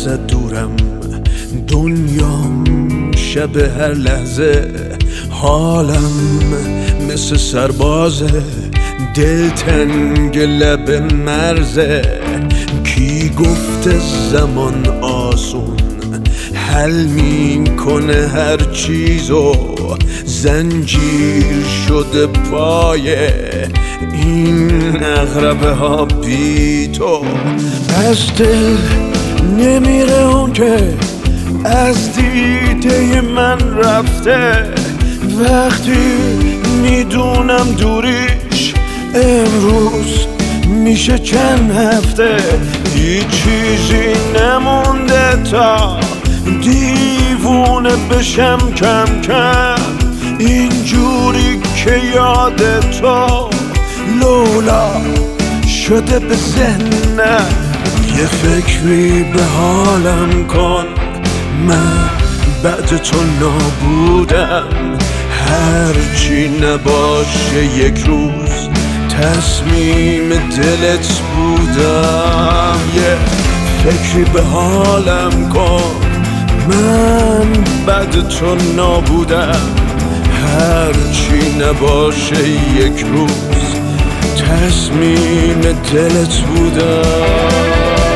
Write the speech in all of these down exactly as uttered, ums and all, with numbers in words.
ازت دورم، دنیام شب هر لحظه، حالم مثل سربازه، دلتنگ لب مرزه. کی گفته زمان آسون حل میکنه هر چیزو، زنجیر شده پای این اغربه ها بی تو. از دل نمیره اون که از دیده من رفته، وقتی میدونم دوریش امروز میشه چند هفته. هیچ چیزی نمونده تا دیوونه بشم کم کم، اینجوری که یاد تو لولا شده به ذهنم. یه فکری به حالم کن، من بعد تو نابودم. هرچی نباشه یک روز تصمیم دلت بودم. یه فکری به حالم کن، من بعد تو نابودم. هرچی نباشه یک روز تصمیم دلت بودم.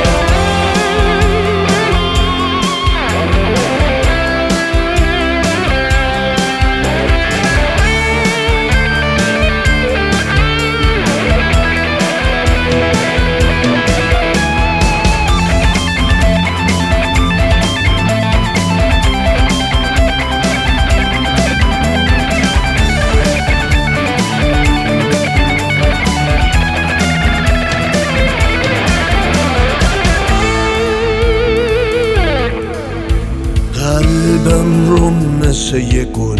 قلبم رو مثل یه گل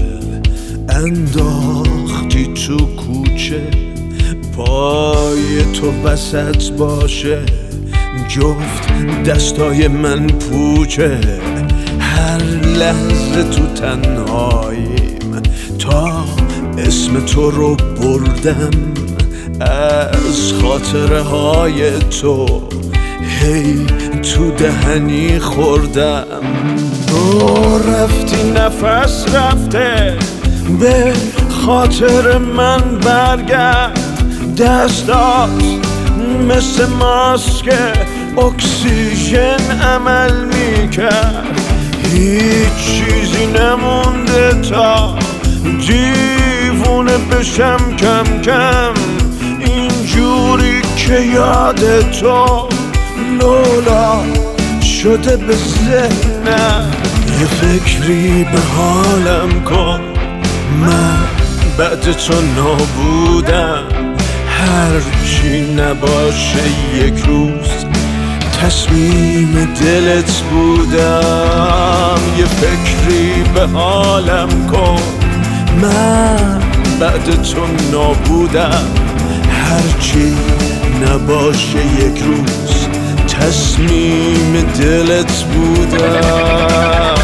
انداختی تو کوچه، پای تو وسط باشه جفت دستای من پوچه. هر لحظه تو تنهاییم تا اسم تو رو بردم، از خاطره های تو هی تو دهنی خوردم. تو رفتی نفس رفته، به خاطر من برگرد. دستات مثل ماسک اکسیژن عمل میکرد. هیچ چیزی نمونده تا دیوونه بشم کم کم، اینجوری که یاد تو لولا شده به ذهنم. یه فکری به حالم کن، من بعد تو نابودم. هرچی نباشه یک روز تصمیم دلت بودم. یه فکری به حالم کن، من بعد تو نابودم. هرچی نباشه یک روز تصمیم دلت بودم.